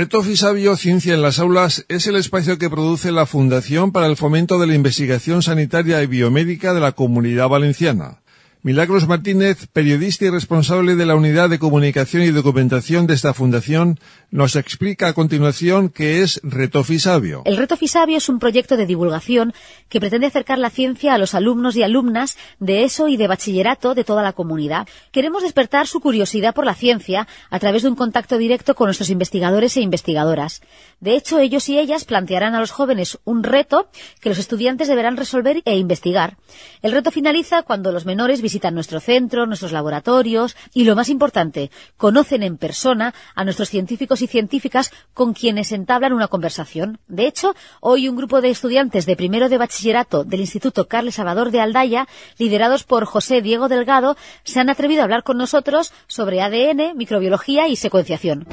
Reto Fisabio Ciencia en las Aulas es el espacio que produce la Fundación para el Fomento de la Investigación Sanitaria y Biomédica de la Comunidad Valenciana. Milagros Martínez, periodista y responsable de la Unidad de Comunicación y Documentación de esta fundación, nos explica a continuación qué es Reto Fisabio. El Reto Fisabio es un proyecto de divulgación que pretende acercar la ciencia a los alumnos y alumnas de ESO y de bachillerato de toda la comunidad. Queremos despertar su curiosidad por la ciencia a través de un contacto directo con nuestros investigadores e investigadoras. De hecho, ellos y ellas plantearán a los jóvenes un reto que los estudiantes deberán resolver e investigar. El reto finaliza cuando los menores visitan nuestro centro, nuestros laboratorios y, lo más importante, conocen en persona a nuestros científicos y científicas con quienes entablan una conversación. De hecho, hoy un grupo de estudiantes de primero de bachillerato del Instituto Carles Salvador de Aldaya, liderados por José Diego Delgado, se han atrevido a hablar con nosotros sobre ADN, microbiología y secuenciación.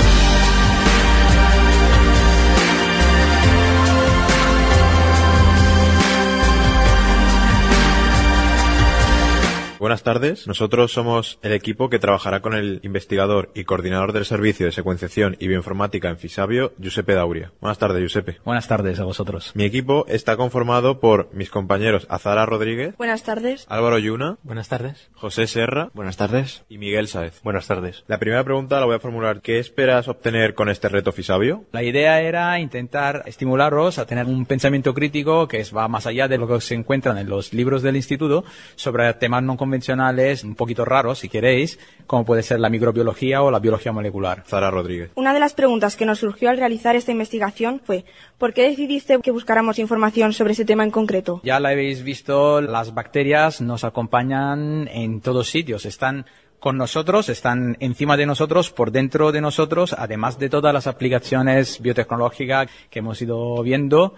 Buenas tardes, nosotros somos el equipo que trabajará con el investigador y coordinador del Servicio de Secuenciación y Bioinformática en Fisabio, Giuseppe Dauria. Buenas tardes, Giuseppe. Buenas tardes a vosotros. Mi equipo está conformado por mis compañeros Azara Rodríguez. Buenas tardes. Álvaro Yuna. Buenas tardes. José Serra. Buenas tardes. Y Miguel Sáez. Buenas tardes. La primera pregunta la voy a formular. ¿Qué esperas obtener con este reto Fisabio? La idea era intentar estimularos a tener un pensamiento crítico que va más allá de lo que se encuentran en los libros del instituto sobre temas no convencionales, un poquito raros, si queréis, como puede ser la microbiología o la biología molecular. Zara Rodríguez. Una de las preguntas que nos surgió al realizar esta investigación fue ¿por qué decidiste que buscáramos información sobre ese tema en concreto? Ya la habéis visto, las bacterias nos acompañan en todos sitios, están con nosotros, están encima de nosotros, por dentro de nosotros, además de todas las aplicaciones biotecnológicas que hemos ido viendo,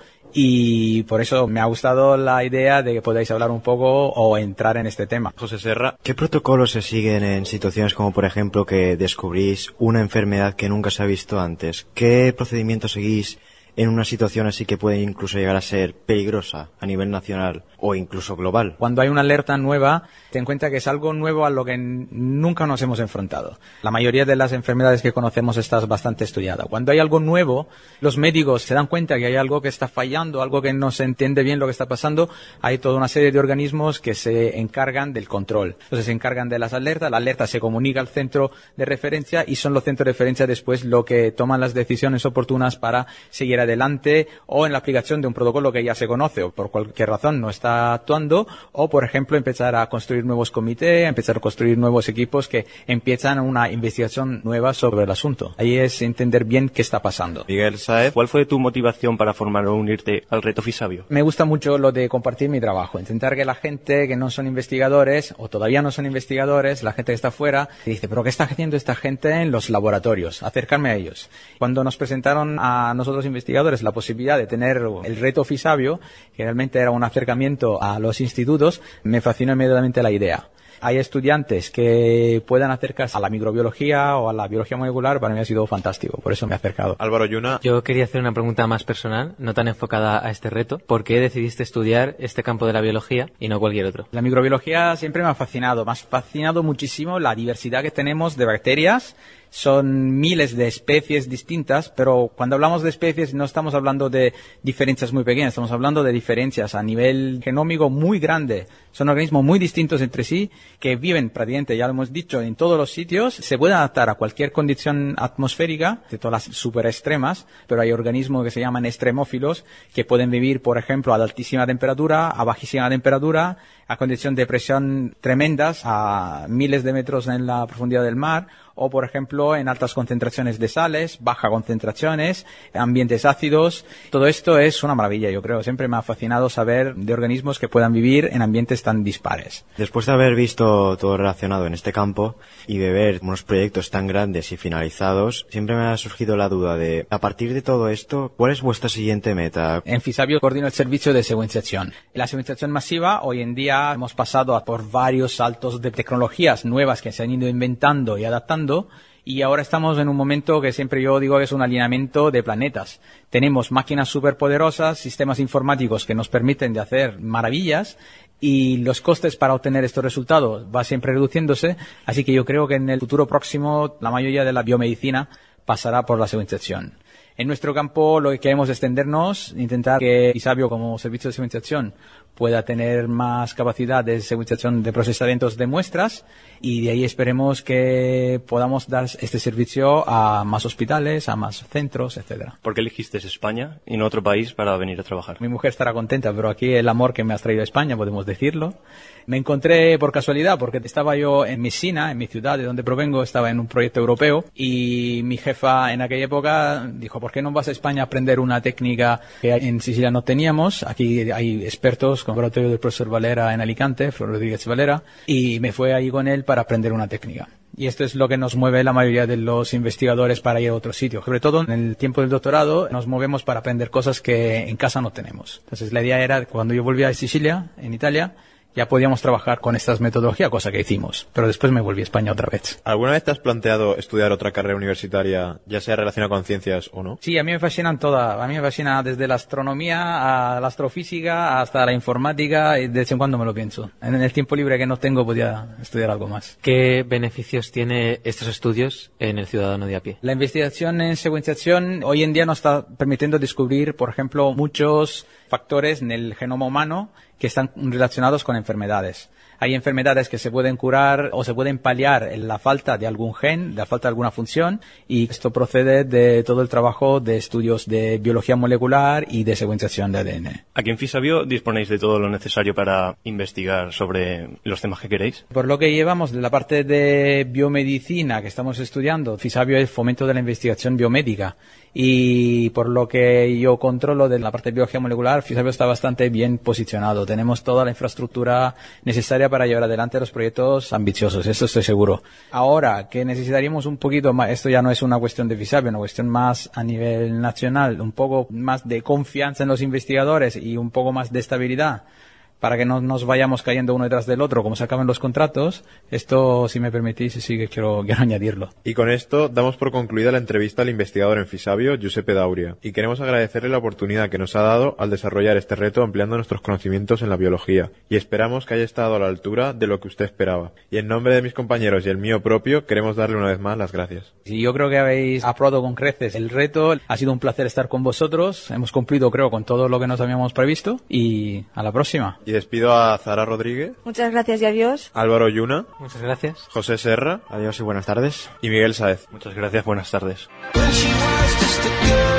y por eso me ha gustado la idea de que podáis hablar un poco o entrar en este tema. José Serra. ¿Qué protocolos se siguen en situaciones como, por ejemplo, que descubrís una enfermedad que nunca se ha visto antes? ¿Qué procedimientos seguís en una situación así que puede incluso llegar a ser peligrosa a nivel nacional o incluso global? Cuando hay una alerta nueva, ten en cuenta que es algo nuevo a lo que nunca nos hemos enfrentado. La mayoría de las enfermedades que conocemos está bastante estudiada. Cuando hay algo nuevo, los médicos se dan cuenta que hay algo que está fallando, algo que no se entiende bien lo que está pasando. Hay toda una serie de organismos que se encargan del control. Entonces se encargan de las alertas, la alerta se comunica al centro de referencia y son los centros de referencia después lo que toman las decisiones oportunas para seguir adelante o en la aplicación de un protocolo que ya se conoce o por cualquier razón no está actuando, o por ejemplo empezar a construir nuevos comités, empezar a construir nuevos equipos que empiezan una investigación nueva sobre el asunto. Ahí es entender bien qué está pasando. Miguel Sáez. ¿Cuál fue tu motivación para formar o unirte al Reto Fisabio? Me gusta mucho lo de compartir mi trabajo, intentar que la gente que no son investigadores o todavía no son investigadores, la gente que está fuera, dice, pero ¿qué está haciendo esta gente en los laboratorios? Acercarme a ellos. Cuando nos presentaron a nosotros investigadores la posibilidad de tener el Reto Fisabio, que realmente era un acercamiento a los institutos, me fascinó inmediatamente la idea. Hay estudiantes que puedan acercarse a la microbiología o a la biología molecular, para mí ha sido fantástico, por eso me he acercado. Álvaro Yuna. Yo quería hacer una pregunta más personal, no tan enfocada a este reto. ¿Por qué decidiste estudiar este campo de la biología y no cualquier otro? La microbiología siempre me ha fascinado muchísimo la diversidad que tenemos de bacterias. Son miles de especies distintas, pero cuando hablamos de especies no estamos hablando de diferencias muy pequeñas, estamos hablando de diferencias a nivel genómico muy grande. Son organismos muy distintos entre sí que viven prácticamente, ya lo hemos dicho, en todos los sitios. Se pueden adaptar a cualquier condición atmosférica, de todas las super extremas, pero hay organismos que se llaman extremófilos que pueden vivir, por ejemplo, a altísima temperatura, a bajísima temperatura, a condiciones de presión tremendas, a miles de metros en la profundidad del mar, o por ejemplo en altas concentraciones de sales, bajas concentraciones, ambientes ácidos. Todo esto es una maravilla, yo creo. Siempre me ha fascinado saber de organismos que puedan vivir en ambientes tan dispares. Después de haber visto todo relacionado en este campo y de ver unos proyectos tan grandes y finalizados, siempre me ha surgido la duda de, a partir de todo esto, ¿cuál es vuestra siguiente meta? En Fisabio coordino el servicio de secuenciación. La secuenciación masiva, hoy en día hemos pasado por varios saltos de tecnologías nuevas que se han ido inventando y adaptando, y ahora estamos en un momento que siempre yo digo que es un alineamiento de planetas. Tenemos máquinas superpoderosas, sistemas informáticos que nos permiten de hacer maravillas, y los costes para obtener estos resultados va siempre reduciéndose, así que yo creo que en el futuro próximo la mayoría de la biomedicina pasará por la secuenciación. En nuestro campo lo que queremos es extendernos, intentar que Fisabio como servicio de secuenciación pueda tener más capacidad de secuenciación de procesamientos de muestras y de ahí esperemos que podamos dar este servicio a más hospitales, a más centros, etcétera. ¿Por qué elegiste España y no otro país para venir a trabajar? Mi mujer estará contenta, pero aquí el amor que me has traído a España, podemos decirlo. Me encontré por casualidad, porque estaba yo en Messina, en mi ciudad de donde provengo, estaba en un proyecto europeo y mi jefa en aquella época dijo, ¿por qué no vas a España a aprender una técnica que en Sicilia no teníamos? Aquí hay expertos, como el laboratorio del profesor Valera en Alicante, Rodríguez Valera, y me fue ahí con él para aprender una técnica. Y esto es lo que nos mueve la mayoría de los investigadores para ir a otro sitio. Sobre todo en el tiempo del doctorado nos movemos para aprender cosas que en casa no tenemos. Entonces la idea era, cuando yo volví a Sicilia, en Italia, ya podíamos trabajar con estas metodologías, cosa que hicimos. Pero después me volví a España otra vez. ¿Alguna vez te has planteado estudiar otra carrera universitaria, ya sea relacionada con ciencias o no? Sí, a mí me fascinan todas. A mí me fascina desde la astronomía a la astrofísica hasta la informática y de vez en cuando me lo pienso. En el tiempo libre que no tengo podía estudiar algo más. ¿Qué beneficios tiene estos estudios en el ciudadano de a pie? La investigación en secuenciación hoy en día nos está permitiendo descubrir, por ejemplo, muchos factores en el genoma humano que están relacionados con enfermedades. Hay enfermedades que se pueden curar o se pueden paliar en la falta de algún gen, la falta de alguna función, y esto procede de todo el trabajo de estudios de biología molecular y de secuenciación de ADN. Aquí en Fisabio disponéis de todo lo necesario para investigar sobre los temas que queréis. Por lo que llevamos de la parte de biomedicina que estamos estudiando, Fisabio es fomento de la investigación biomédica. Y por lo que yo controlo de la parte de biología molecular, Fisabio está bastante bien posicionado. Tenemos toda la infraestructura necesaria para llevar adelante los proyectos ambiciosos, eso estoy seguro. Ahora, que necesitaríamos un poquito más, esto ya no es una cuestión de Fisabio, una cuestión más a nivel nacional, un poco más de confianza en los investigadores y un poco más de estabilidad, para que no nos vayamos cayendo uno detrás del otro, como se acaban los contratos. Esto, si me permitís, sí que quiero añadirlo. Y con esto damos por concluida la entrevista al investigador en Fisabio, Giuseppe Dauria, y queremos agradecerle la oportunidad que nos ha dado al desarrollar este reto ampliando nuestros conocimientos en la biología, y esperamos que haya estado a la altura de lo que usted esperaba. Y en nombre de mis compañeros y el mío propio, queremos darle una vez más las gracias. Sí, yo creo que habéis aprobado con creces el reto. Ha sido un placer estar con vosotros. Hemos cumplido, creo, con todo lo que nos habíamos previsto, y a la próxima. Y despido a Zara Rodríguez. Muchas gracias y adiós. Álvaro Yuna. Muchas gracias. José Serra. Adiós y buenas tardes. Y Miguel Sáez. Muchas gracias, buenas tardes. When she was just a girl.